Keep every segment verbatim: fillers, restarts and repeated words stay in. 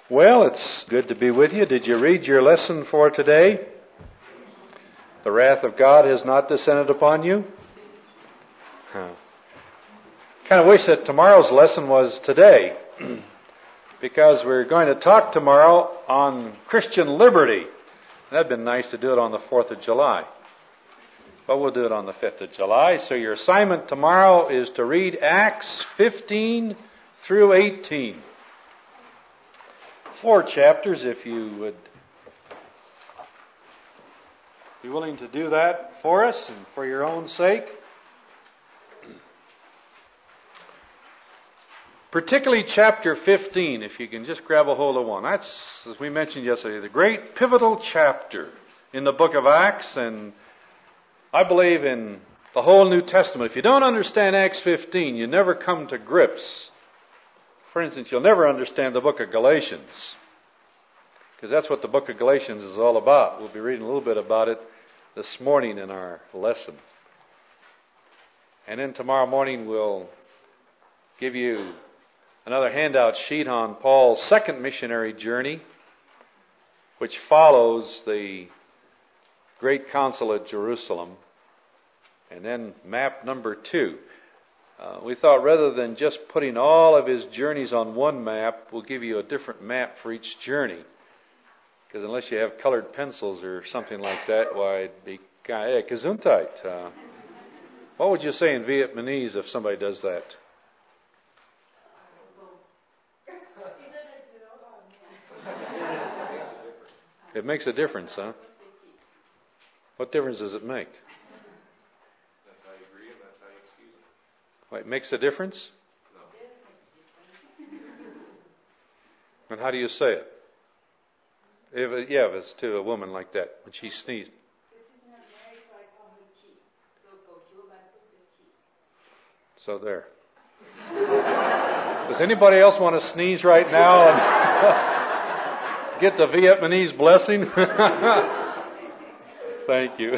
Well, it's good to be with you. Did you read your lesson for today? The wrath of God has not descended upon you? Huh. Kind of wish that tomorrow's lesson was today, because we're going to talk tomorrow on Christian liberty. That'd been nice to do it on the fourth of July. But we'll do it on the fifth of July. So your assignment tomorrow is to read Acts fifteen through eighteen. Four chapters, if you would be willing to do that for us and for your own sake. Particularly chapter fifteen, if you can just grab a hold of one. That's, as we mentioned yesterday, the great pivotal chapter in the book of Acts, and I believe in the whole New Testament. If you don't understand Acts fifteen, you never come to grips. For instance, you'll never understand the book of Galatians, because that's what the book of Galatians is all about. We'll be reading a little bit about it this morning in our lesson. And then tomorrow morning we'll give you another handout sheet on Paul's second missionary journey, which follows the Great Council at Jerusalem. And then map number two. Uh, we thought rather than just putting all of his journeys on one map, we'll give you a different map for each journey. Because unless you have colored pencils or something like that, why, it'd be kind of, hey, gesundheit. Uh, what would you say in Vietnamese if somebody does that? It makes a difference, huh? What difference does it make? It makes a difference? No. And how do you say it? If it, yeah, if it's to a woman like that, when she sneezed. So there. Does anybody else want to sneeze right now and get the Vietnamese blessing? Thank you.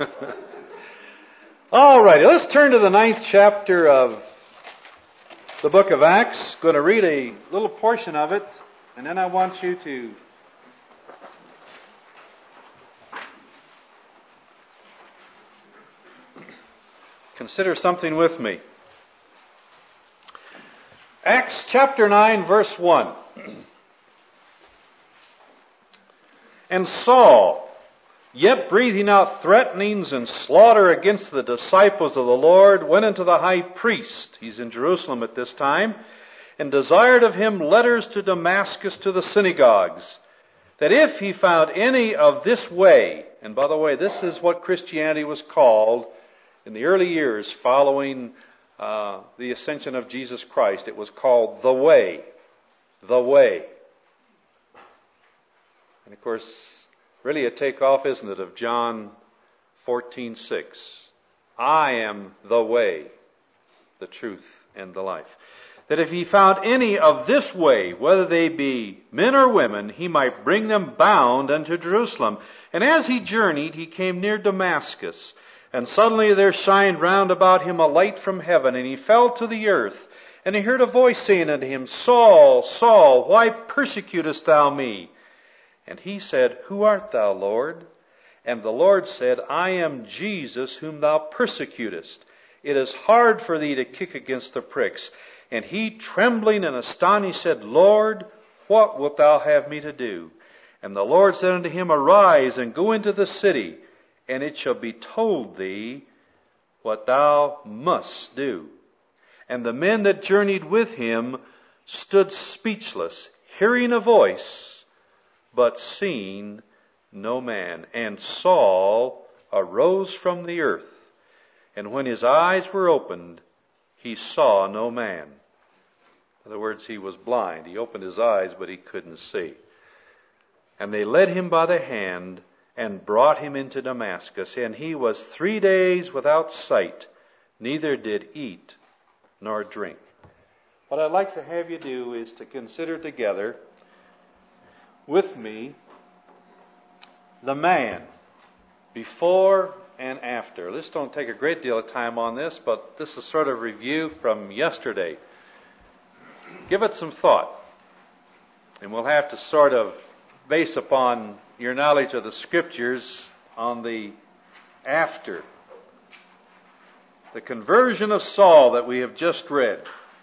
All righty, let's turn to the ninth chapter of the book of Acts. Going to read a little portion of it, and then I want you to consider something with me. Acts chapter nine, verse one. And Saul, yet breathing out threatenings and slaughter against the disciples of the Lord, went unto the high priest, he's in Jerusalem at this time, and desired of him letters to Damascus to the synagogues, that if he found any of this way, and by the way, this is what Christianity was called in the early years following uh, the ascension of Jesus Christ. It was called the way. The way. And of course, really a takeoff, isn't it, of John fourteen six. I am the way, the truth, and the life. That if he found any of this way, whether they be men or women, he might bring them bound unto Jerusalem. And as he journeyed, he came near Damascus. And suddenly there shined round about him a light from heaven, and he fell to the earth. And he heard a voice saying unto him, Saul, Saul, why persecutest thou me? And he said, Who art thou, Lord? And the Lord said, I am Jesus whom thou persecutest. It is hard for thee to kick against the pricks. And he, trembling and astonished, said, Lord, what wilt thou have me to do? And the Lord said unto him, Arise and go into the city, and it shall be told thee what thou must do. And the men that journeyed with him stood speechless, hearing a voice, but seeing no man. And Saul arose from the earth, and when his eyes were opened, he saw no man. In other words, he was blind. He opened his eyes, but he couldn't see. And they led him by the hand and brought him into Damascus. And he was three days without sight, neither did eat nor drink. What I'd like to have you do is to consider together with me the man before and after. Let's don't take a great deal of time on this, but this is sort of review from yesterday. Give it some thought. And we'll have to sort of base upon your knowledge of the Scriptures on the after. The conversion of Saul that we have just read.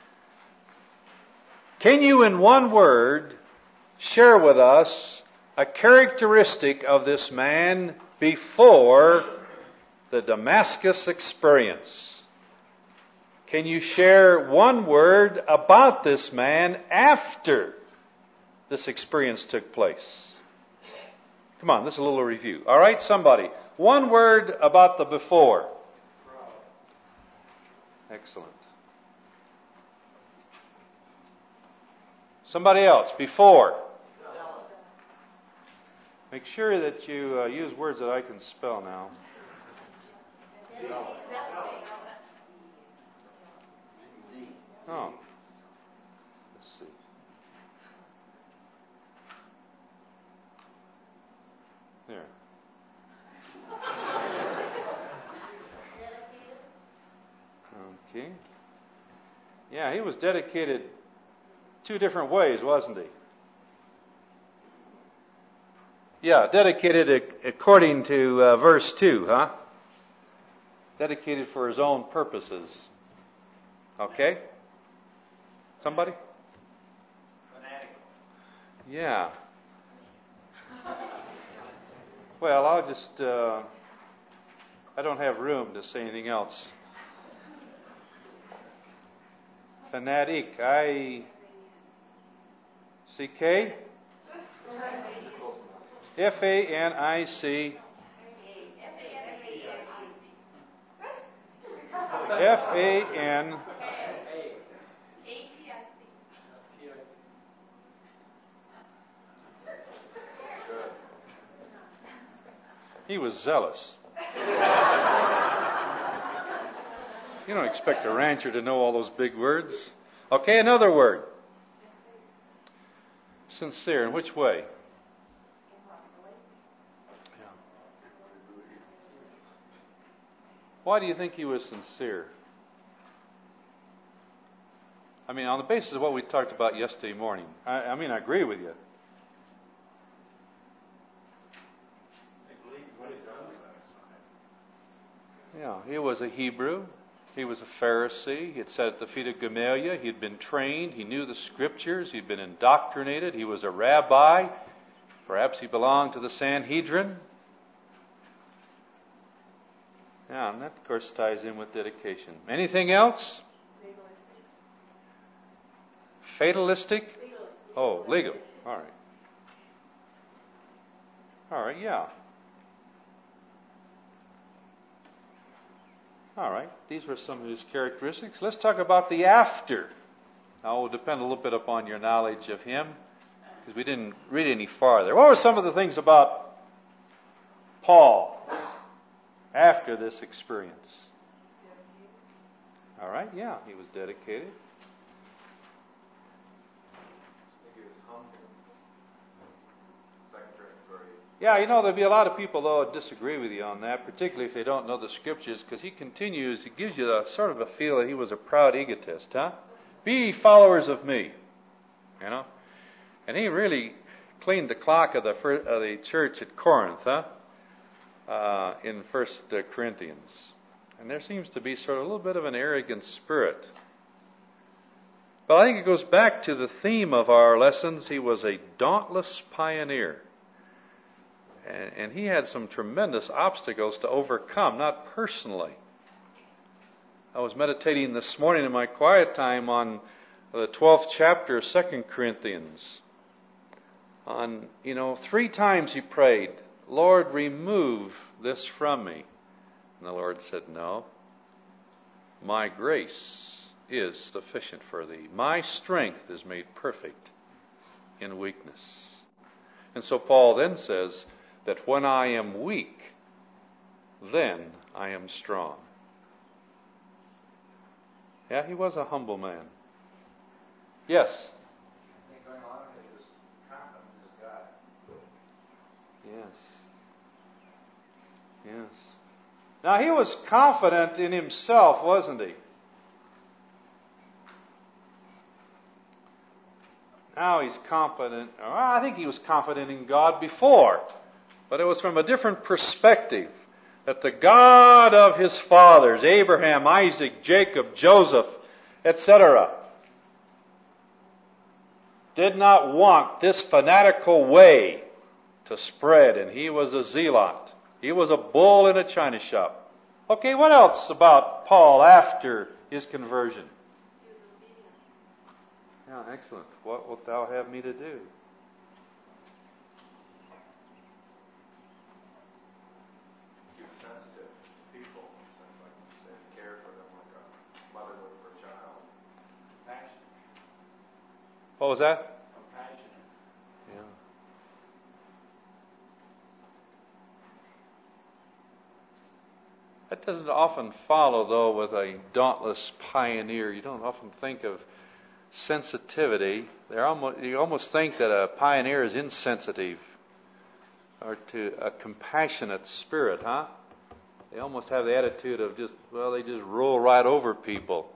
Can you, in one word, share with us a characteristic of this man before the Damascus experience? Can you share one word about this man after this experience took place? Come on, this is a little review. All right, somebody. One word about the before. Excellent. Somebody else. Before. Make sure that you uh, use words that I can spell now. Oh. Let's see. There. Okay. Yeah, he was dedicated two different ways, wasn't he? Yeah, dedicated according to uh, verse two, huh? Dedicated for his own purposes. Okay? Somebody? Fanatical. Yeah. Well, I'll just, uh, I don't have room to say anything else. Fanatic, I C K? F A N I C. F A N. He was zealous. You don't expect a rancher to know all those big words. Okay, another word. Sincere. In which way? Why do you think he was sincere? I mean, on the basis of what we talked about yesterday morning. I, I mean, I agree with you. Yeah, he was a Hebrew. He was a Pharisee. He had sat at the feet of Gamaliel. He had been trained. He knew the Scriptures. He'd been indoctrinated. He was a rabbi. Perhaps he belonged to the Sanhedrin. Yeah, and that, of course, ties in with dedication. Anything else? Fatalistic? Legal. Oh, legal. All right. All right, yeah. All right, these were some of his characteristics. Let's talk about the after. Now, it will depend a little bit upon your knowledge of him, because we didn't read any farther. What were some of the things about Paul after this experience? All right, yeah, he was dedicated. Yeah, you know, there'll be a lot of people, though, that disagree with you on that, particularly if they don't know the Scriptures, because he continues, he gives you a sort of a feel that he was a proud egotist, huh? Be followers of me, you know? And he really cleaned the clock of the first, of the church at Corinth, huh? Uh, in First Corinthians. And there seems to be sort of a little bit of an arrogant spirit. But I think it goes back to the theme of our lessons. He was a dauntless pioneer. And, and he had some tremendous obstacles to overcome, not personally. I was meditating this morning in my quiet time on the twelfth chapter of Second Corinthians. On, you know, three times he prayed, Lord, remove this from me. And the Lord said, no. My grace is sufficient for thee. My strength is made perfect in weakness. And so Paul then says that when I am weak, then I am strong. Yeah, he was a humble man. Yes? Going on, he was confident in his God. Yes. Yes. Now, he was confident in himself, wasn't he? now he's confident. Well, I think he was confident in God before, but it was from a different perspective. That the God of his fathers, Abraham, Isaac, Jacob, Joseph, et cetera, did not want this fanatical way to spread, and he was a zealot. He was a bull in a china shop. Okay, what else about Paul after his conversion? Yeah, excellent. What wilt thou have me to do? What was that? Compassionate. Yeah. That doesn't often follow, though, with a dauntless pioneer. You don't often think of sensitivity. They're almost, you almost think that a pioneer is insensitive, or to a compassionate spirit, huh? They almost have the attitude of just, well, they just roll right over people.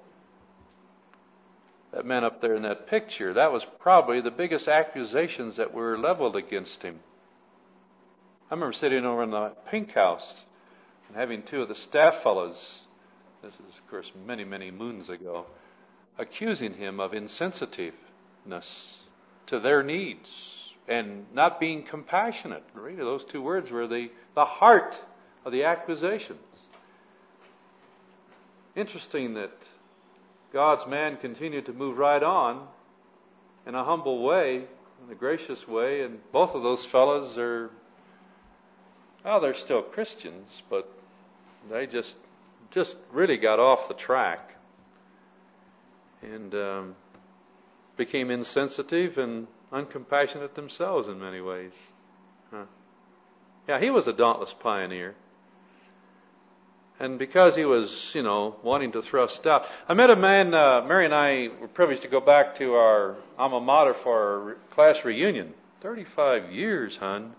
That man up there in that picture, that was probably the biggest accusations that were leveled against him. I remember sitting over in the Pink House and having two of the staff fellows, this is, of course, many, many moons ago, accusing him of insensitiveness to their needs and not being compassionate. Really, those two words were the, the heart of the accusations. Interesting that God's man continued to move right on in a humble way, in a gracious way, and both of those fellows are, well, they're still Christians, but they just just really got off the track and um, became insensitive and uncompassionate themselves in many ways. Huh. Yeah, he was a dauntless pioneer. And because he was, you know, wanting to thrust out. I met a man, uh, Mary and I were privileged to go back to our alma mater for our re- class reunion. thirty-five years, hon.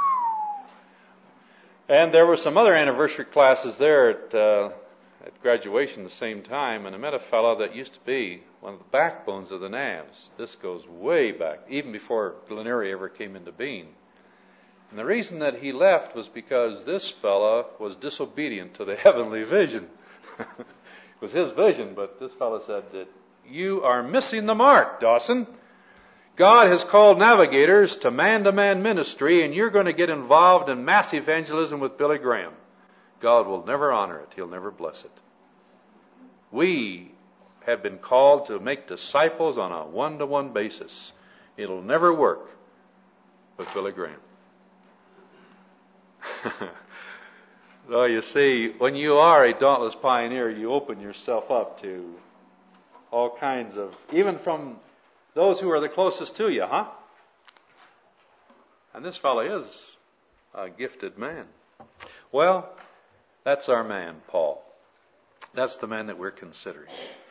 And there were some other anniversary classes there at, uh, at graduation at the same time. And I met a fellow that used to be one of the backbones of the N A Vs. This goes way back, even before Glen Eyrie ever came into being. And the reason that he left was because this fella was disobedient to the heavenly vision. It was his vision, but this fella said that you are missing the mark, Dawson. God has called navigators to man-to-man ministry, and you're going to get involved in mass evangelism with Billy Graham. God will never honor it. He'll never bless it. We have been called to make disciples on a one-to-one basis. It'll never work with Billy Graham. So you see, when you are a dauntless pioneer, you open yourself up to all kinds of, even from those who are the closest to you, huh? And this fellow is a gifted man. Well, that's our man, Paul. That's the man that we're considering.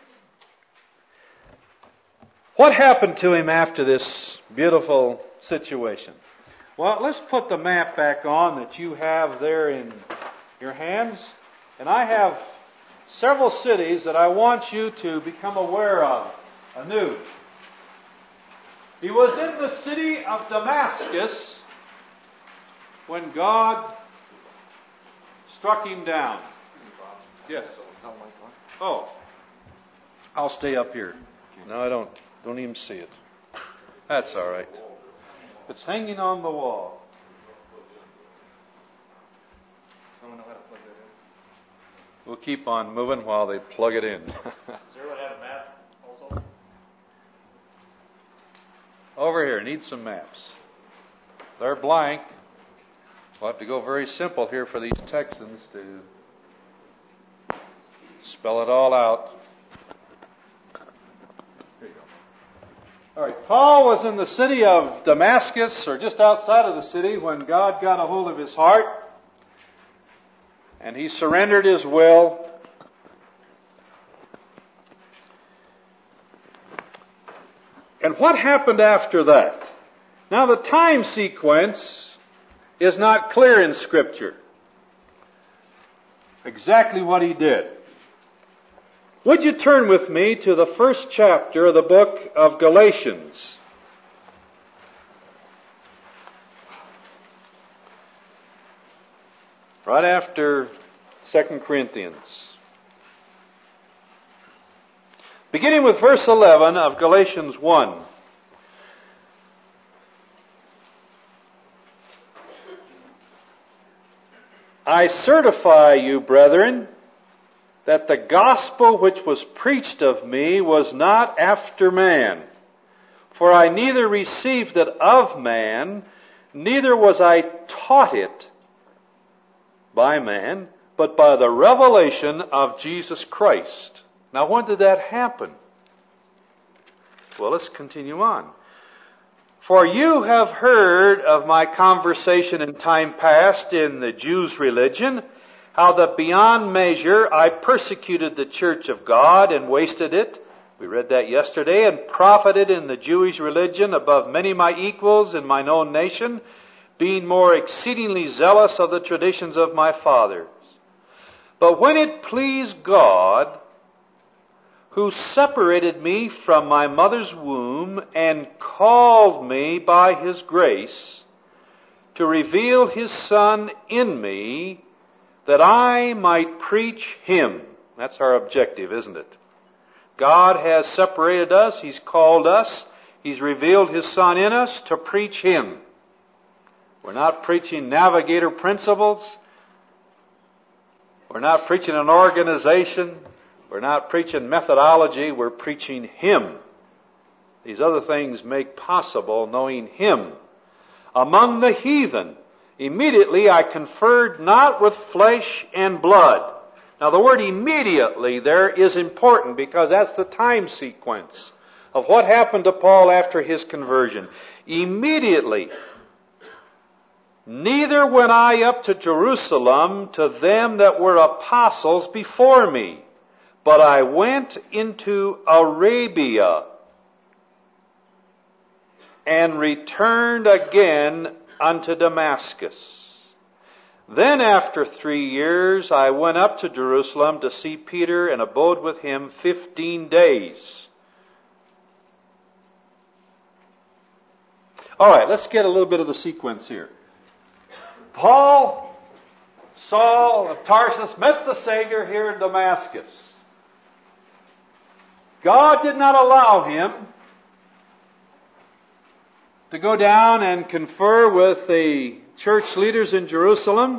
What happened to him after this beautiful situation? Well, let's put the map back on that you have there in your hands. And I have several cities that I want you to become aware of anew. He was in the city of Damascus when God struck him down. Yes. Oh, I'll stay up here. No, I don't. Don't even see it. That's all right. It's hanging on the wall. Someone know how to plug that in? We'll keep on moving while they plug it in. Does everyone have a map also? Over here, need some maps. They're blank. We'll have to go very simple here for these Texans to spell it all out. All right, Paul was in the city of Damascus, or just outside of the city, when God got a hold of his heart, and he surrendered his will. And what happened after that? Now, the time sequence is not clear in Scripture. Exactly what he did. Would you turn with me to the first chapter of the book of Galatians? right after Second Corinthians. Beginning with verse eleven of Galatians one. I certify you, brethren, that the gospel which was preached of me was not after man. For I neither received it of man, neither was I taught it by man, but by the revelation of Jesus Christ. Now, when did that happen? Well, let's continue on. For you have heard of my conversation in time past in the Jews' religion, how that beyond measure I persecuted the church of God and wasted it. We read that yesterday. And profited in the Jewish religion above many my equals in mine own nation, being more exceedingly zealous of the traditions of my fathers. But when it pleased God, who separated me from my mother's womb and called me by His grace to reveal His Son in me, that I might preach Him. That's our objective, isn't it? God has separated us. He's called us. He's revealed His Son in us to preach Him. We're not preaching navigator principles. We're not preaching an organization. We're not preaching methodology. We're preaching Him. These other things make possible knowing Him. Among the heathen, immediately I conferred not with flesh and blood. Now the word immediately there is important because that's the time sequence of what happened to Paul after his conversion. Immediately, neither went I up to Jerusalem to them that were apostles before me, but I went into Arabia and returned again unto Damascus. Then after three years I went up to Jerusalem to see Peter and abode with him fifteen days. All right, let's get a little bit of the sequence here. Paul, Saul of Tarsus, met the Savior here in Damascus. God did not allow him to go down and confer with the church leaders in Jerusalem.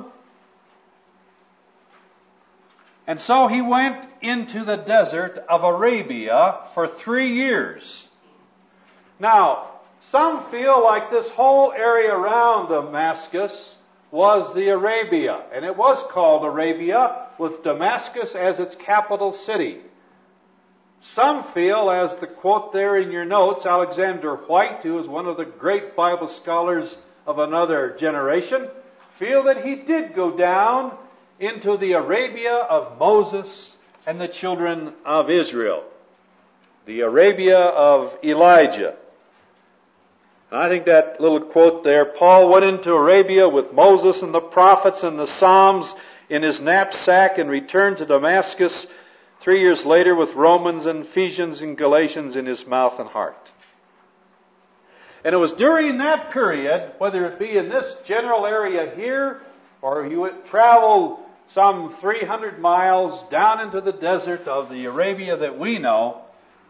And so he went into the desert of Arabia for three years. Now, some feel like this whole area around Damascus was the Arabia, and it was called Arabia with Damascus as its capital city. Some feel, as the quote there in your notes, Alexander White, who is one of the great Bible scholars of another generation, feel that he did go down into the Arabia of Moses and the children of Israel, the Arabia of Elijah. And I think that little quote there, Paul went into Arabia with Moses and the prophets and the Psalms in his knapsack and returned to Damascus three years later with Romans and Ephesians and Galatians in his mouth and heart. And it was during that period, whether it be in this general area here, or you would travel some three hundred miles down into the desert of the Arabia that we know,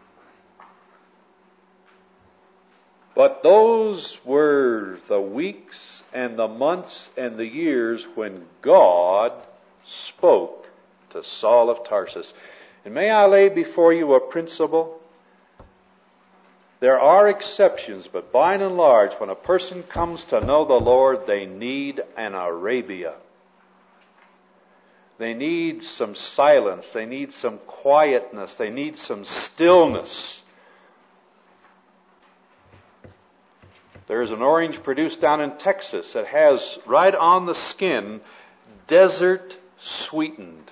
but those were the weeks and the months and the years when God spoke to Saul of Tarsus. And may I lay before you a principle? There are exceptions, but by and large, when a person comes to know the Lord, they need an Arabia. They need some silence. They need some quietness. They need some stillness. There's an orange produced down in Texas that has right on the skin, desert sweetened.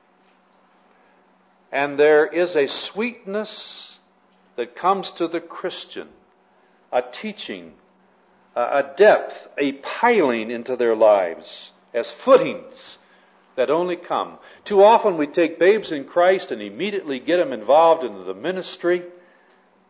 And there is a sweetness that comes to the Christian, a teaching, a depth, a piling into their lives as footings that only come. Too often we take babes in Christ and immediately get them involved into the ministry,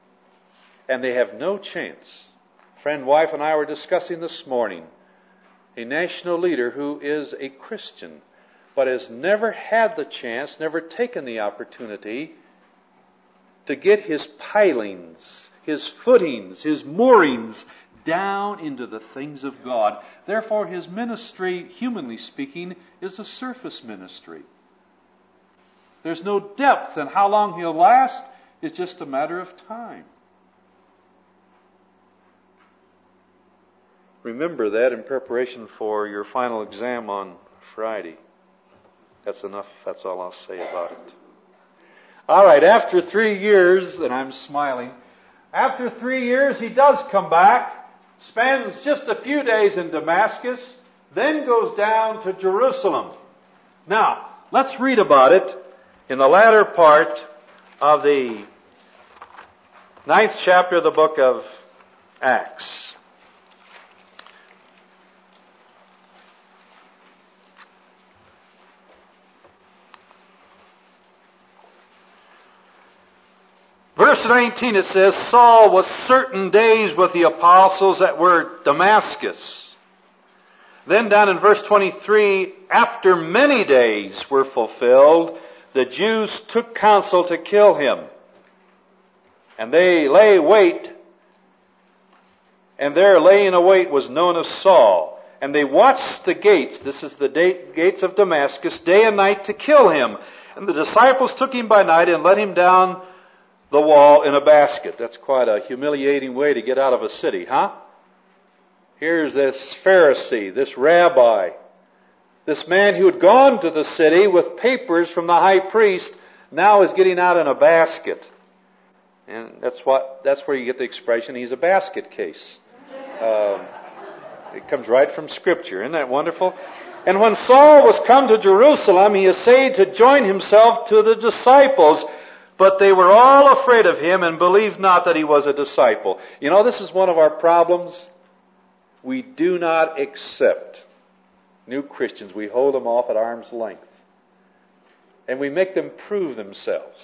and they have no chance. Friend, wife, and I were discussing this morning a national leader who is a Christian, but has never had the chance, never taken the opportunity to get his pilings, his footings, his moorings down into the things of God. Therefore, his ministry, humanly speaking, is a surface ministry. There's no depth, and how long he'll last is just a matter of time. Remember that in preparation for your final exam on Friday. That's enough. That's all I'll say about it. All right, after three years, and I'm smiling, after three years he does come back, spends just a few days in Damascus, then goes down to Jerusalem. Now, let's read about it in the latter part of the ninth chapter of the book of Acts. Verse nineteen, it says, Saul was certain days with the apostles that were Damascus. Then down in verse twenty-three, after many days were fulfilled, the Jews took counsel to kill him. And they lay wait, and their laying await was known as Saul. And they watched the gates, this is the gates of Damascus, day and night to kill him. And the disciples took him by night and let him down the wall in a basket. That's quite a humiliating way to get out of a city, huh? Here's this Pharisee, this rabbi, this man who had gone to the city with papers from the high priest, now is getting out in a basket. And that's what, that's where you get the expression, he's a basket case. Um, it comes right from Scripture. Isn't that wonderful? And when Saul was come to Jerusalem, he essayed to join himself to the disciples, but they were all afraid of him and believed not that he was a disciple. You know, this is one of our problems. We do not accept new Christians. We hold them off at arm's length. And we make them prove themselves.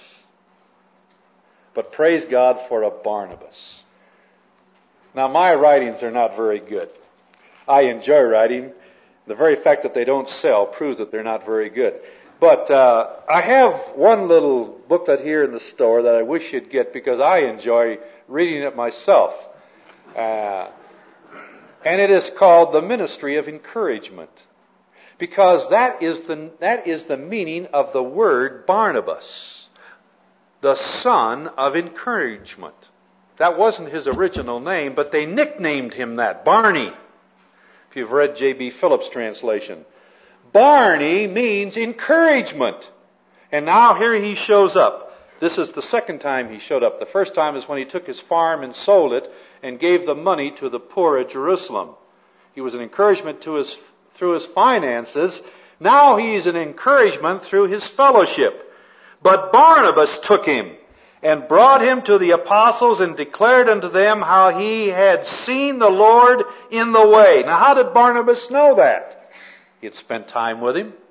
But praise God for a Barnabas. Now, my writings are not very good. I enjoy writing. The very fact that they don't sell proves that they're not very good. But uh, I have one little booklet here in the store that I wish you'd get because I enjoy reading it myself. Uh, and it is called The Ministry of Encouragement. Because that is the that is the meaning of the word Barnabas, the son of encouragement. That wasn't his original name, but they nicknamed him that, Barney. If you've read J B Phillips' translation. Barney means encouragement. And now here he shows up. This is the second time he showed up. The first time is when he took his farm and sold it and gave the money to the poor at Jerusalem. He was an encouragement to his through his finances. Now he's an encouragement through his fellowship. But Barnabas took him and brought him to the apostles and declared unto them how he had seen the Lord in the way. Now how did Barnabas know that? He had spent time with him.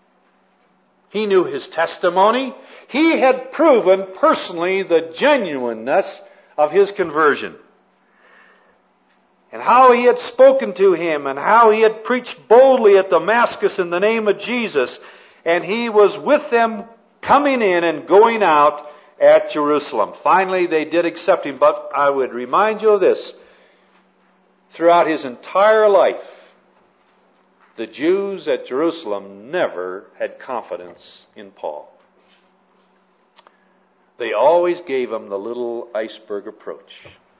He knew his testimony. He had proven personally the genuineness of his conversion. And how he had spoken to him and how he had preached boldly at Damascus in the name of Jesus. And he was with them coming in and going out at Jerusalem. Finally, they did accept him. But I would remind you of this. Throughout his entire life, the Jews at Jerusalem never had confidence in Paul. They always gave him the little iceberg approach.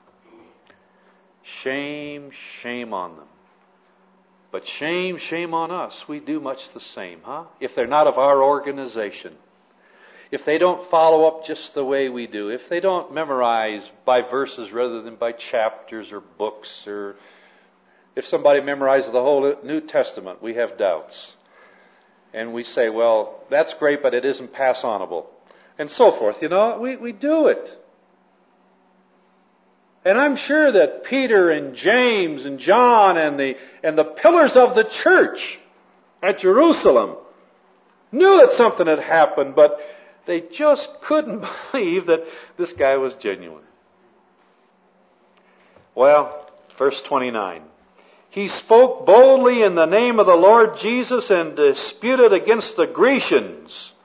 Shame, shame on them. But shame, shame on us. We do much the same, huh? If they're not of our organization. If they don't follow up just the way we do. If they don't memorize by verses rather than by chapters or books, or if somebody memorizes the whole New Testament, we have doubts. And we say, well, that's great, but it isn't pass-onable. And so forth. You know, we, we do it. And I'm sure that Peter and James and John and the, and the pillars of the church at Jerusalem knew that something had happened, but they just couldn't believe that this guy was genuine. Well, verse twenty-nine. He spoke boldly in the name of the Lord Jesus and disputed against the Grecians.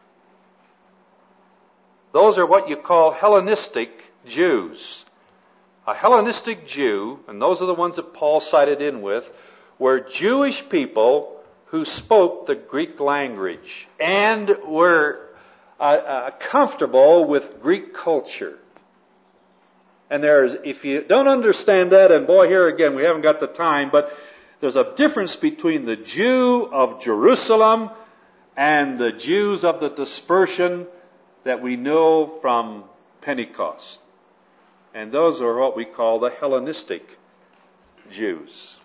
Those are what you call Hellenistic Jews. A Hellenistic Jew, and those are the ones that Paul sided in with, were Jewish people who spoke the Greek language and were uh, uh, comfortable with Greek culture. And there's, if you don't understand that, and boy, here again, we haven't got the time, but there's a difference between the Jew of Jerusalem and the Jews of the dispersion that we know from Pentecost. And those are what we call the Hellenistic Jews.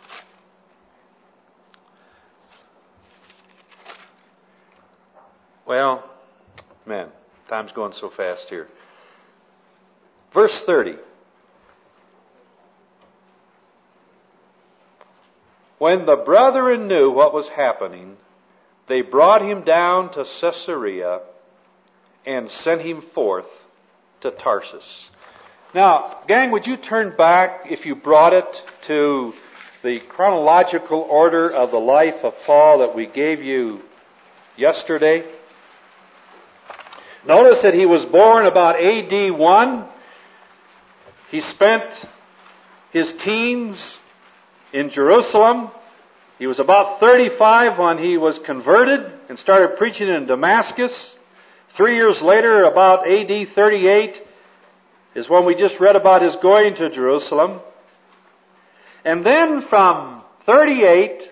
Well, man, time's going so fast here. Verse thirty. When the brethren knew what was happening, they brought him down to Caesarea and sent him forth to Tarsus. Now, gang, would you turn back, if you brought it, to the chronological order of the life of Paul that we gave you yesterday? Notice that he was born about A D one. He spent his teens in Jerusalem. He was about thirty-five when he was converted and started preaching in Damascus. Three years later, about A D thirty-eight, is when we just read about his going to Jerusalem. And then from thirty-eight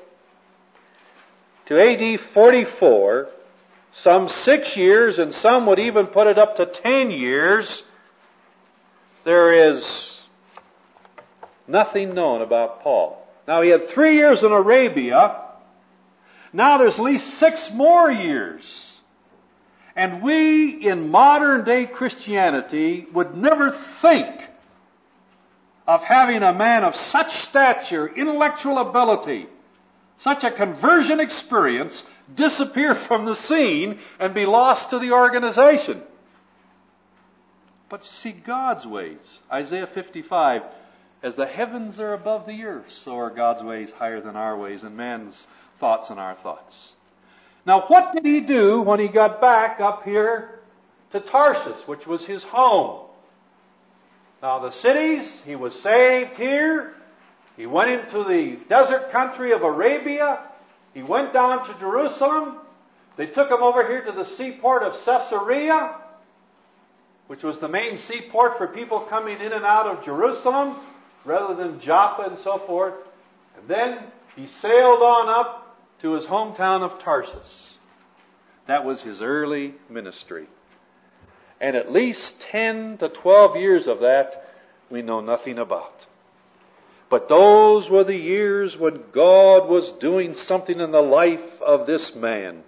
to A D forty-four, some six years, and some would even put it up to ten years, there is nothing known about Paul. Now, he had three years in Arabia. Now there's at least six more years. And we, in modern day Christianity, would never think of having a man of such stature, intellectual ability, such a conversion experience, disappear from the scene and be lost to the organization. But see God's ways. Isaiah fifty-five, as the heavens are above the earth, so are God's ways higher than our ways, and man's thoughts than our thoughts. Now, what did he do when he got back up here to Tarsus, which was his home? Now, the cities, he was saved here. He went into the desert country of Arabia. He went down to Jerusalem. They took him over here to the seaport of Caesarea, which was the main seaport for people coming in and out of Jerusalem, rather than Joppa and so forth. And then he sailed on up to his hometown of Tarsus. That was his early ministry. And at least ten to twelve years of that we know nothing about. But those were the years when God was doing something in the life of this man.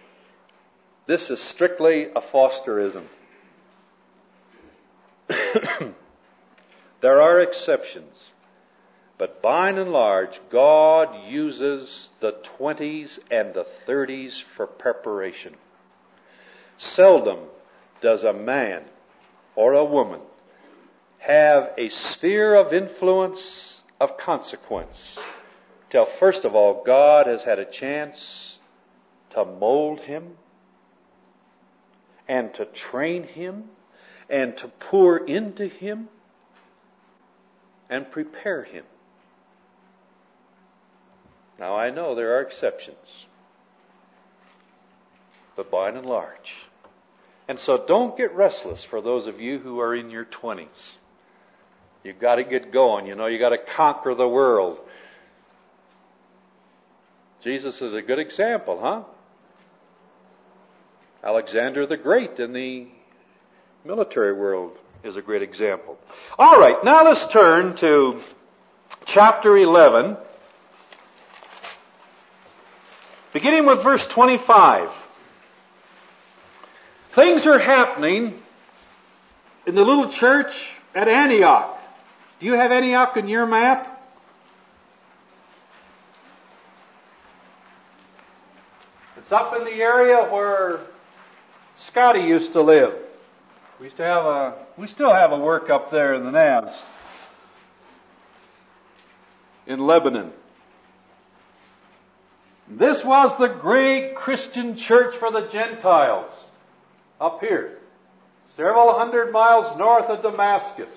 This is strictly a Fosterism. There are exceptions. But by and large, God uses the twenties and the thirties for preparation. Seldom does a man or a woman have a sphere of influence of consequence till, first of all, God has had a chance to mold him and to train him and to pour into him and prepare him. Now, I know there are exceptions, but by and large. And so don't get restless for those of you who are in your twenties. You've got to get going. You know, you've got to conquer the world. Jesus is a good example, huh? Alexander the Great in the military world is a great example. All right, now let's turn to chapter eleven. Beginning with verse twenty-five. Things are happening in the little church at Antioch. Do you have Antioch in your map? It's up in the area where Scotty used to live. We used to have a, we still have a work up there in the Navs. in Lebanon. This was the great Christian church for the Gentiles up here, several hundred miles north of Damascus,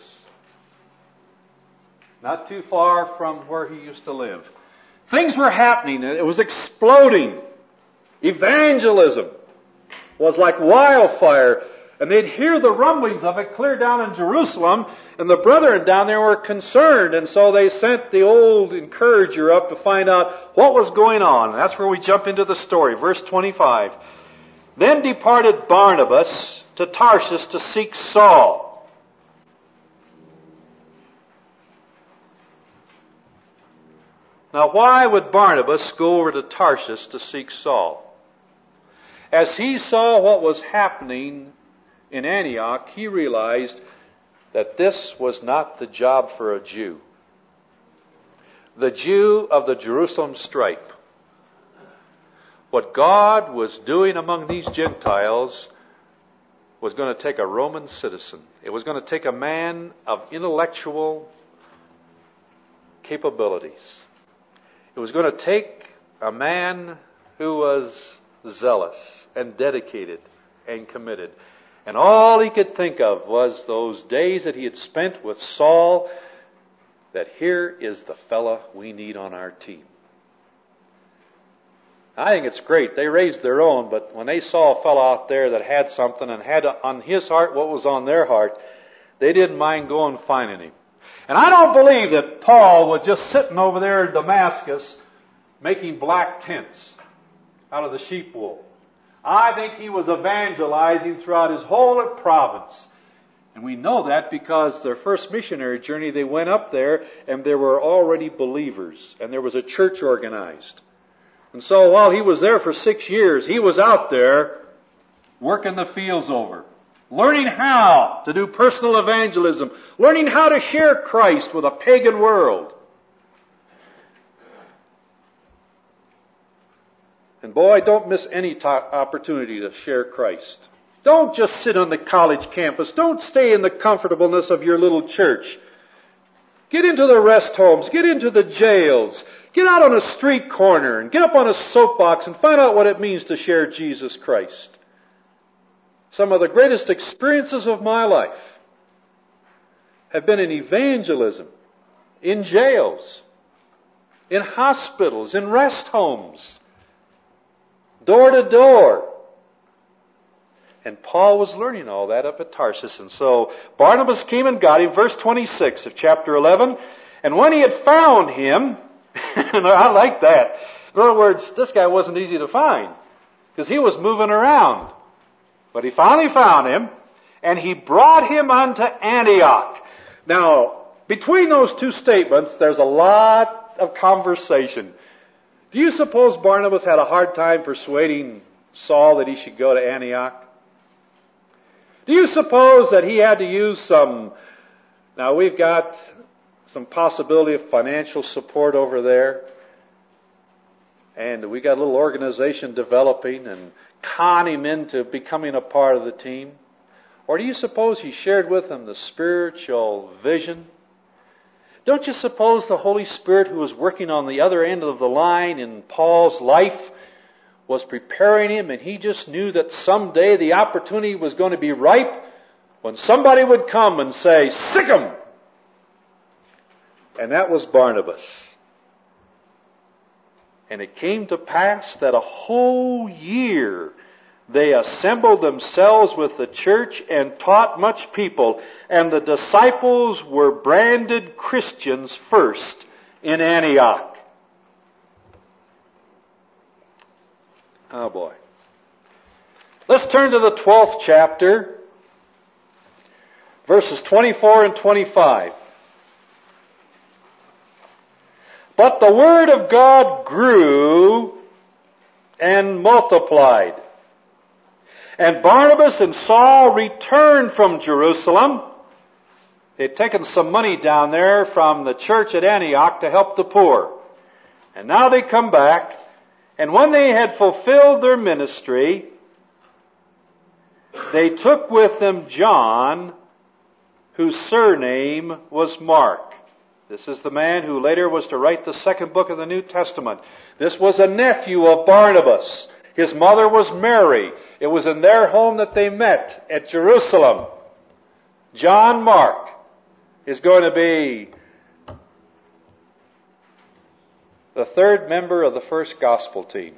not too far from where he used to live. Things were happening. It was exploding. Evangelism was like wildfire. And they'd hear the rumblings of it clear down in Jerusalem, and the brethren down there were concerned, and so they sent the old encourager up to find out what was going on. And that's where we jump into the story. Verse twenty-five. Then departed Barnabas to Tarsus to seek Saul. Now, why would Barnabas go over to Tarsus to seek Saul? As he saw what was happening in Antioch, he realized that this was not the job for a Jew. The Jew of the Jerusalem stripe. What God was doing among these Gentiles was going to take a Roman citizen. It was going to take a man of intellectual capabilities. It was going to take a man who was zealous and dedicated and committed. And all he could think of was those days that he had spent with Saul, that here is the fella we need on our team. I think it's great. They raised their own, but when they saw a fellow out there that had something and had on his heart what was on their heart, they didn't mind going and finding him. And I don't believe that Paul was just sitting over there in Damascus making black tents out of the sheep wool. I think he was evangelizing throughout his whole province. And we know that because their first missionary journey, they went up there and there were already believers. And there was a church organized. And so while he was there for six years, he was out there working the fields over. Learning how to do personal evangelism. Learning how to share Christ with a pagan world. And boy, don't miss any t- opportunity to share Christ. Don't just sit on the college campus. Don't stay in the comfortableness of your little church. Get into the rest homes. Get into the jails. Get out on a street corner and get up on a soapbox and find out what it means to share Jesus Christ. Some of the greatest experiences of my life have been in evangelism, in jails, in hospitals, in rest homes. Door to door. And Paul was learning all that up at Tarsus. And so Barnabas came and got him, verse twenty-six of chapter eleven. And when he had found him, and I like that. In other words, this guy wasn't easy to find because he was moving around. But he finally found him, and he brought him unto Antioch. Now, between those two statements, there's a lot of conversation. Do you suppose Barnabas had a hard time persuading Saul that he should go to Antioch? Do you suppose that he had to use some, now we've got some possibility of financial support over there, and we got a little organization developing and con him into becoming a part of the team? Or do you suppose he shared with him the spiritual vision? Don't you suppose the Holy Spirit who was working on the other end of the line in Paul's life was preparing him, and he just knew that someday the opportunity was going to be ripe when somebody would come and say, "Sick 'em!" And that was Barnabas. And it came to pass that a whole year they assembled themselves with the church and taught much people. And the disciples were branded Christians first in Antioch. Oh boy. Let's turn to the twelfth chapter, verses twenty-four and twenty-five. But the word of God grew and multiplied. And Barnabas and Saul returned from Jerusalem. They'd taken some money down there from the church at Antioch to help the poor. And now they come back. And when they had fulfilled their ministry, they took with them John, whose surname was Mark. This is the man who later was to write the second book of the New Testament. This was a nephew of Barnabas. His mother was Mary. It was in their home that they met at Jerusalem. John Mark is going to be the third member of the first gospel team.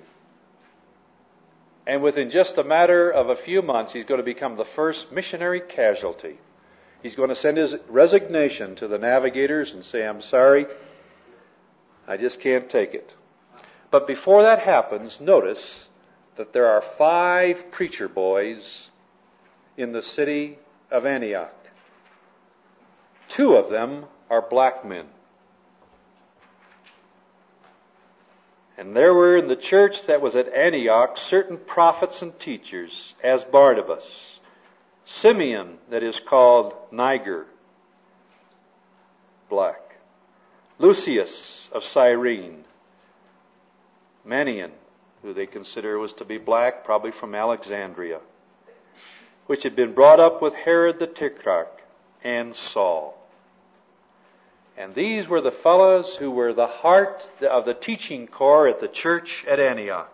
And within just a matter of a few months, he's going to become the first missionary casualty. He's going to send his resignation to the navigators and say, I'm sorry, I just can't take it. But before that happens, notice that there are five preacher boys in the city of Antioch. Two of them are black men. And there were in the church that was at Antioch certain prophets and teachers, as Barnabas, Simeon, that is called Niger, black, Lucius of Cyrene, Manaen, who they consider was to be black, probably from Alexandria, which had been brought up with Herod the Tetrarch, and Saul. And these were the fellows who were the heart of the teaching corps at the church at Antioch.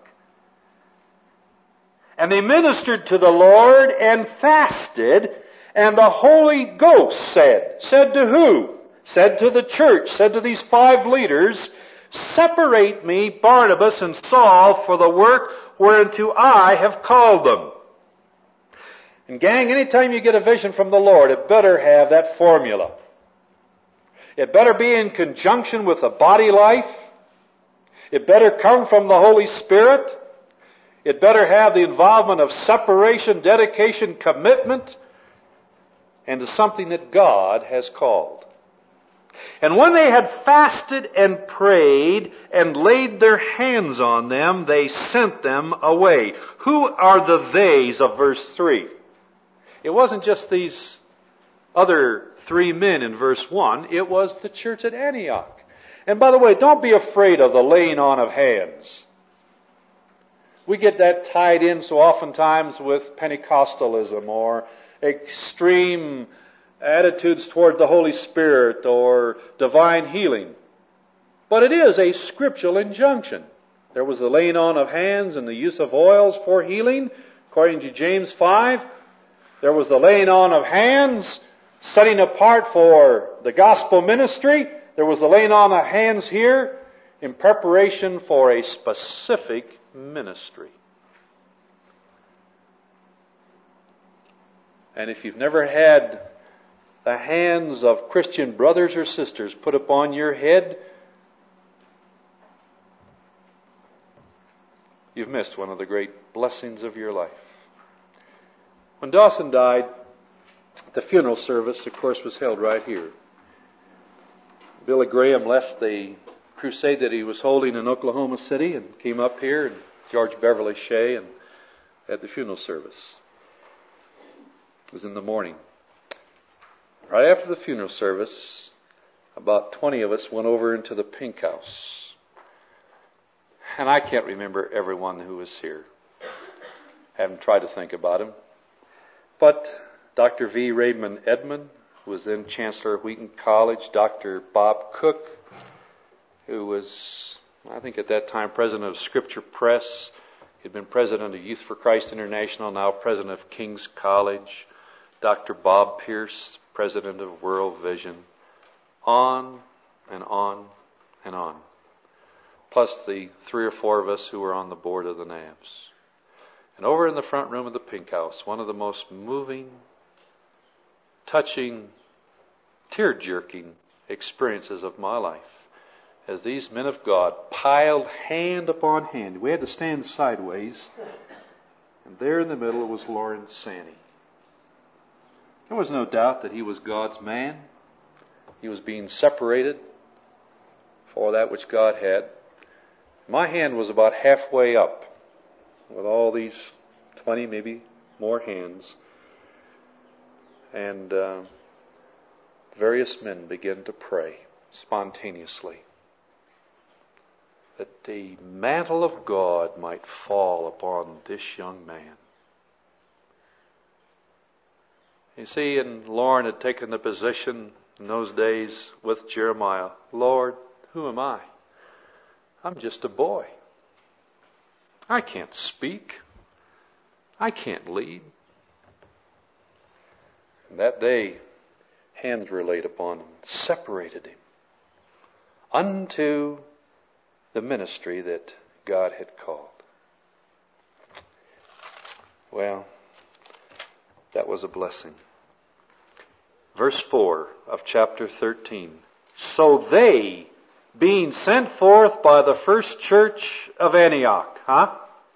And they ministered to the Lord and fasted, and the Holy Ghost said, said to who? Said to the church, said to these five leaders, separate me, Barnabas and Saul, for the work whereunto I have called them. And gang, anytime you get a vision from the Lord, it better have that formula. It better be in conjunction with the body life. It better come from the Holy Spirit. It better have the involvement of separation, dedication, commitment, and to something that God has called. And when they had fasted and prayed and laid their hands on them, they sent them away. Who are the theys of verse three? It wasn't just these other three men in verse one. It was the church at Antioch. And by the way, don't be afraid of the laying on of hands. We get that tied in so oftentimes with Pentecostalism or extreme attitudes toward the Holy Spirit or divine healing. But it is a scriptural injunction. There was the laying on of hands and the use of oils for healing, according to James five. There was the laying on of hands, setting apart for the gospel ministry. There was the laying on of hands here in preparation for a specific ministry. And if you've never had the hands of Christian brothers or sisters put upon your head, you've missed one of the great blessings of your life. When Dawson died, the funeral service, of course, was held right here. Billy Graham left the crusade that he was holding in Oklahoma City and came up here, and George Beverly Shea, and had the funeral service. It was in the morning. Right after the funeral service, about twenty of us went over into the Pink House. And I can't remember everyone who was here. Haven't tried to think about him. But Doctor V. Raymond Edmond, who was then Chancellor of Wheaton College, Doctor Bob Cook, who was, I think at that time, president of Scripture Press. He'd been president of Youth for Christ International, now president of King's College. Doctor Bob Pierce, president of World Vision. On and on and on. Plus the three or four of us who were on the board of the N A B S. And over in the front room of the Pink House, one of the most moving, touching, tear-jerking experiences of my life, as these men of God piled hand upon hand. We had to stand sideways, and there in the middle was Lawrence Sanney. There was no doubt that he was God's man. He was being separated for that which God had. My hand was about halfway up, with all these twenty, maybe more hands. And uh, various men began to pray spontaneously that the mantle of God might fall upon this young man. You see, and Lauren had taken the position in those days with Jeremiah, Lord, who am I? I'm just a boy. I can't speak. I can't lead. And that day, hands were laid upon him, separated him unto the ministry that God had called. Well, that was a blessing. Verse four of chapter thirteen. So they, being sent forth by the first church of Antioch, huh?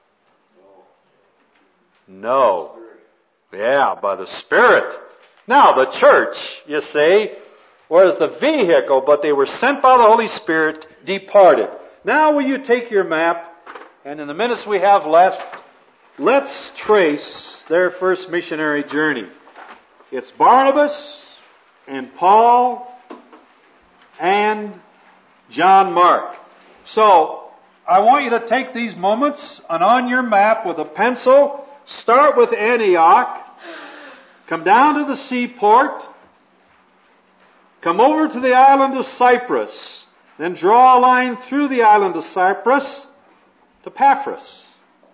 No. Yeah, by the Spirit. Now, the church, you say, was the vehicle, but they were sent by the Holy Spirit, departed. Now, will you take your map, and in the minutes we have left, let's trace their first missionary journey. It's Barnabas and Paul and John Mark. So, I want you to take these moments and on your map with a pencil, start with Antioch, come down to the seaport, come over to the island of Cyprus, then draw a line through the island of Cyprus to Paphos.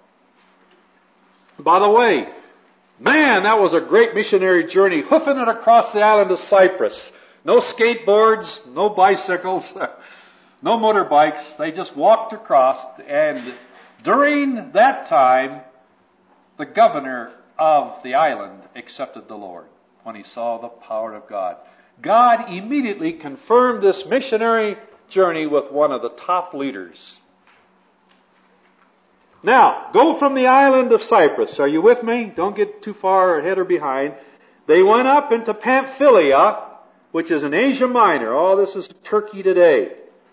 By the way, man, that was a great missionary journey, hoofing it across the island of Cyprus. No skateboards, no bicycles, no motorbikes. They just walked across, and during that time, the governor of the island accepted the Lord when he saw the power of God. God immediately confirmed this missionary journey with one of the top leaders. Now, go from the island of Cyprus. Are you with me? Don't get too far ahead or behind. They went up into Pamphylia, which is in Asia Minor. Oh, this is Turkey today.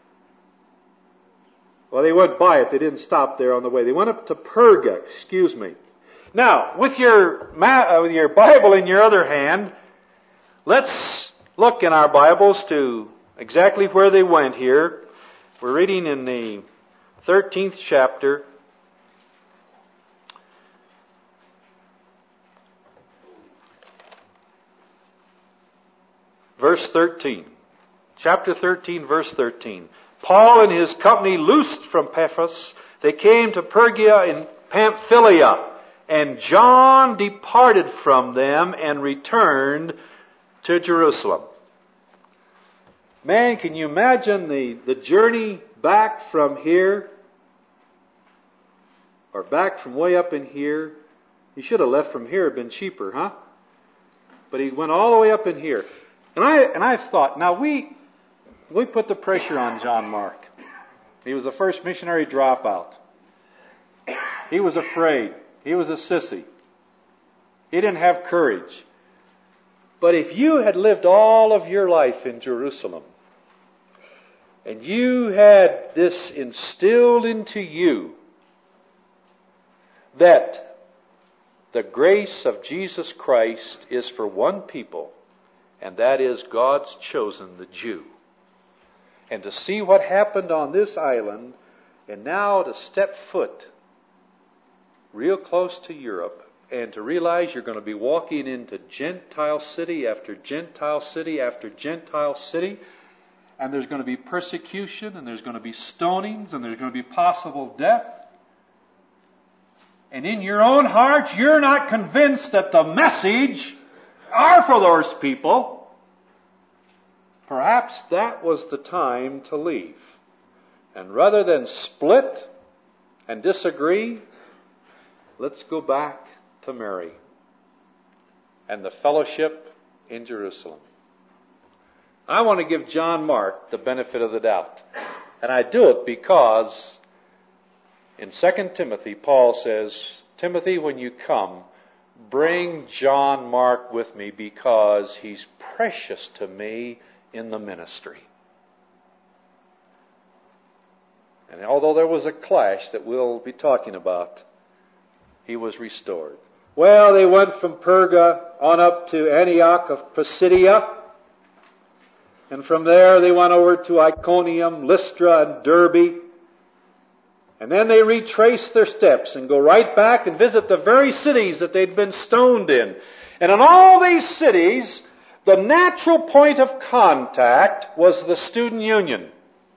Well, they went by it. They didn't stop there on the way. They went up to Perga, excuse me. Now, with your ma- with your Bible in your other hand, let's look in our Bibles to exactly where they went here. We're reading in the thirteenth chapter. Verse thirteen. Chapter thirteen, verse thirteen. Paul and his company loosed from Paphos. They came to Perga in Pamphylia. And John departed from them and returned to Jerusalem. Man, can you imagine the, the journey back from here? Or back from way up in here? He should have left from here, been cheaper, huh? But he went all the way up in here. And I and I thought, now we we put the pressure on John Mark. He was the first missionary dropout. He was afraid. He was a sissy. He didn't have courage. But if you had lived all of your life in Jerusalem, and you had this instilled into you, that the grace of Jesus Christ is for one people, and that is God's chosen, the Jew. And to see what happened on this island, and now to step foot real close to Europe, and to realize you're going to be walking into Gentile city after Gentile city after Gentile city, and there's going to be persecution, and there's going to be stonings, and there's going to be possible death. And in your own heart, you're not convinced that the message are for those people. Perhaps that was the time to leave. And rather than split and disagree, let's go back to Mary and the fellowship in Jerusalem. I want to give John Mark the benefit of the doubt. And I do it because in Second Timothy, Paul says, Timothy, when you come, bring John Mark with me because he's precious to me in the ministry. And although there was a clash that we'll be talking about, he was restored. Well, they went from Perga on up to Antioch of Pisidia. And from there they went over to Iconium, Lystra, and Derbe. And then they retrace their steps and go right back and visit the very cities that they'd been stoned in. And in all these cities, The natural point of contact was the student union,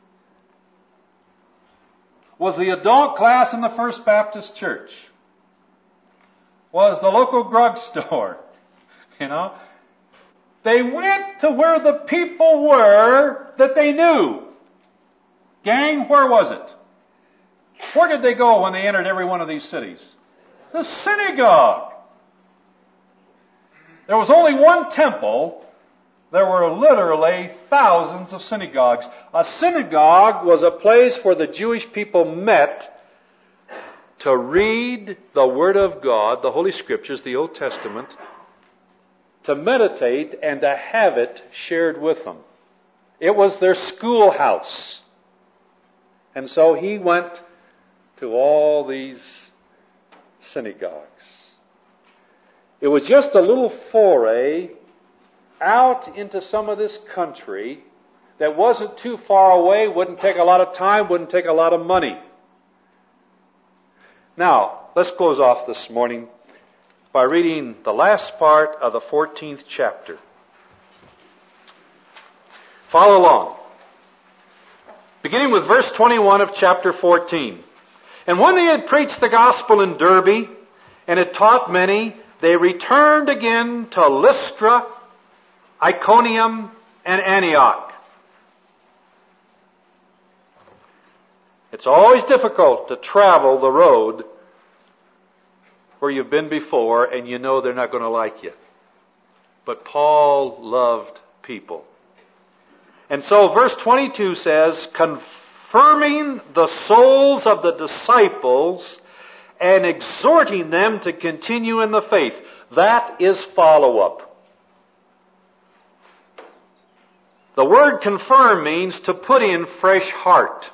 was the adult class in the First Baptist Church, was the local drugstore, you know. They went to where the people were that they knew. Gang, where was it? Where did they go when they entered every one of these cities? The synagogue. There was only one temple. There were literally thousands of synagogues. A synagogue was a place where the Jewish people met to read the Word of God, the Holy Scriptures, the Old Testament, to meditate and to have it shared with them. It was their schoolhouse. And so he went to all these synagogues. It was just a little foray out into some of this country that wasn't too far away, wouldn't take a lot of time, wouldn't take a lot of money. Now, let's close off this morning by reading the last part of the fourteenth chapter. Follow along. Beginning with verse twenty-one of chapter fourteen. And when they had preached the gospel in Derbe and had taught many, they returned again to Lystra, Iconium, and Antioch. It's always difficult to travel the road where you've been before and you know they're not going to like you. But Paul loved people. And so verse twenty-two says, confirming the souls of the disciples and exhorting them to continue in the faith. That is follow-up. The word confirm means to put in fresh heart.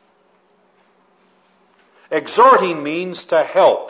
Exhorting means to help.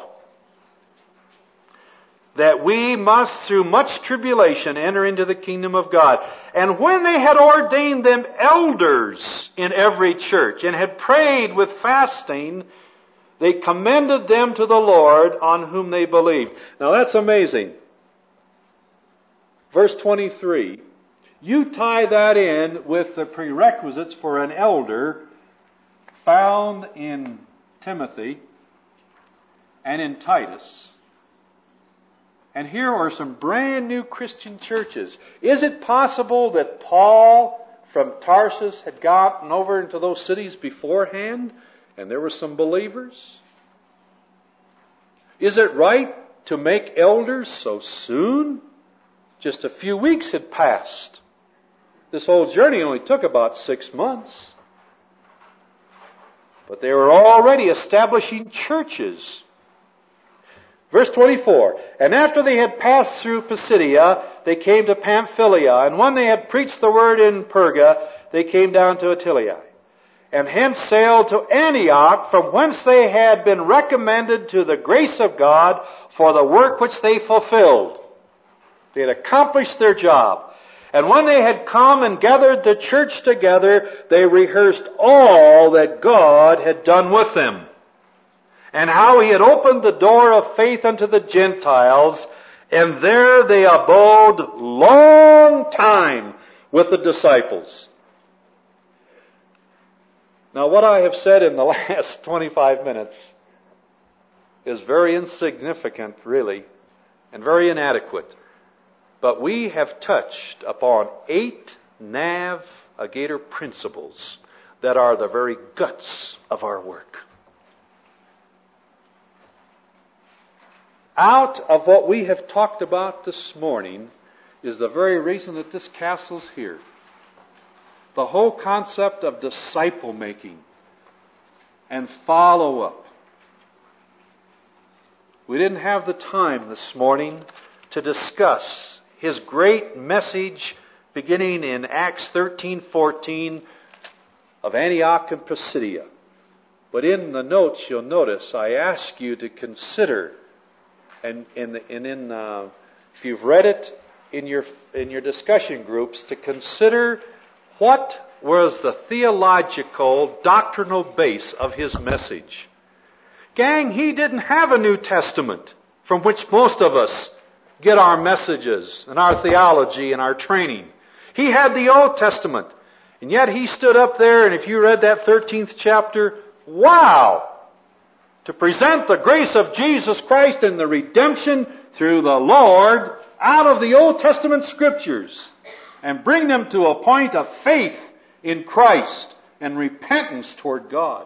That we must, through much tribulation, enter into the kingdom of God. And when they had ordained them elders in every church, and had prayed with fasting, they commended them to the Lord on whom they believed. Now that's amazing. Verse twenty-three. You tie that in with the prerequisites for an elder found in Timothy and in Titus. And here are some brand new Christian churches. Is it possible that Paul from Tarsus had gotten over into those cities beforehand and there were some believers? Is it right to make elders so soon? Just a few weeks had passed. This whole journey only took about six months. But they were already establishing churches. Verse twenty-four, and after they had passed through Pisidia, they came to Pamphylia, and when they had preached the word in Perga, they came down to Attalia, and hence sailed to Antioch, from whence they had been recommended to the grace of God for the work which they fulfilled. They had accomplished their job. And when they had come and gathered the church together, they rehearsed all that God had done with them, and how He had opened the door of faith unto the Gentiles, and there they abode long time with the disciples. Now what I have said in the last twenty-five minutes is very insignificant, really, and very inadequate. But we have touched upon eight navigator principles that are the very guts of our work. Out of what we have talked about this morning is the very reason that this castle's here. The whole concept of disciple making and follow-up. We didn't have the time this morning to discuss His great message beginning in Acts thirteen fourteen of Antioch and Pisidia. But in the notes you'll notice I ask you to consider, and in, and in uh, if you've read it in your in your discussion groups, to consider what was the theological, doctrinal base of his message. Gang, he didn't have a New Testament from which most of us get our messages and our theology and our training. He had the Old Testament. And yet he stood up there, and if you read that thirteenth chapter, wow! To present the grace of Jesus Christ and the redemption through the Lord out of the Old Testament Scriptures and bring them to a point of faith in Christ and repentance toward God.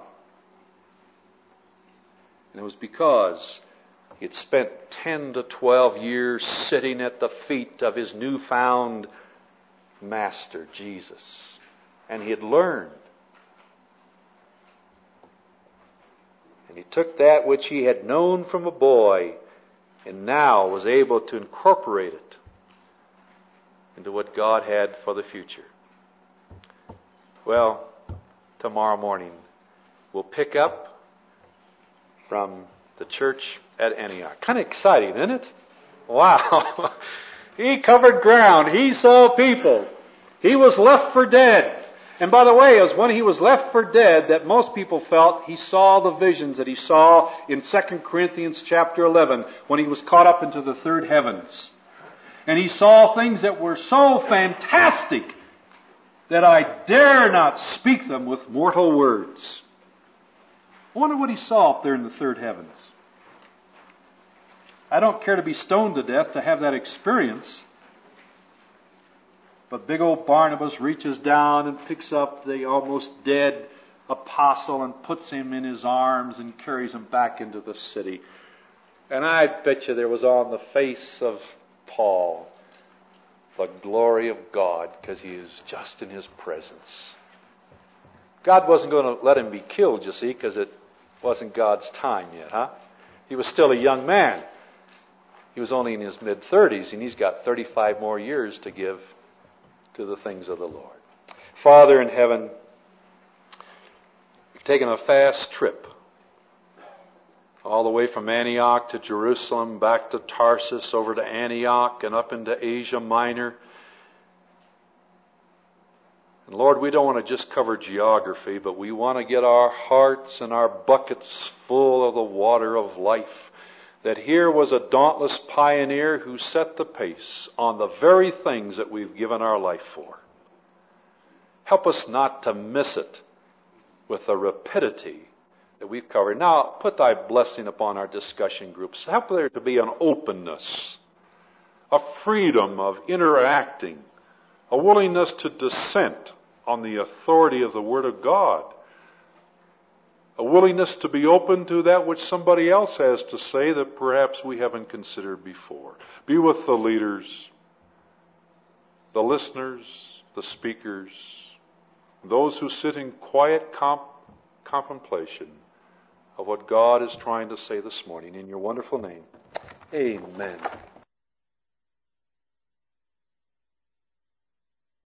And it was because he had spent ten to twelve years sitting at the feet of his newfound Master, Jesus. And he had learned. And he took that which he had known from a boy and now was able to incorporate it into what God had for the future. Well, tomorrow morning we'll pick up from the church at Antioch. Kind of exciting, isn't it? Wow. He covered ground. He saw people. He was left for dead. And by the way, it was when he was left for dead that most people felt he saw the visions that he saw in Second Corinthians chapter eleven when he was caught up into the third heavens. And he saw things that were so fantastic that I dare not speak them with mortal words. I wonder what he saw up there in the third heavens. I don't care to be stoned to death to have that experience. But big old Barnabas reaches down and picks up the almost dead apostle and puts him in his arms and carries him back into the city. And I bet you there was on the face of Paul the glory of God, because he is just in his presence. God wasn't going to let him be killed, you see, because it wasn't God's time yet, huh? He was still a young man. He was only in his mid-thirties, and he's got thirty-five more years to give to the things of the Lord. Father in heaven, we've taken a fast trip all the way from Antioch to Jerusalem, back to Tarsus, over to Antioch, and up into Asia Minor. And Lord, we don't want to just cover geography, but we want to get our hearts and our buckets full of the water of life. That here was a dauntless pioneer who set the pace on the very things that we've given our life for. Help us not to miss it with the rapidity that we've covered. Now, put thy blessing upon our discussion groups. Help there to be an openness, a freedom of interacting, a willingness to dissent on the authority of the Word of God, a willingness to be open to that which somebody else has to say that perhaps we haven't considered before. Be with the leaders, the listeners, the speakers, those who sit in quiet comp- contemplation of what God is trying to say this morning. In your wonderful name, amen.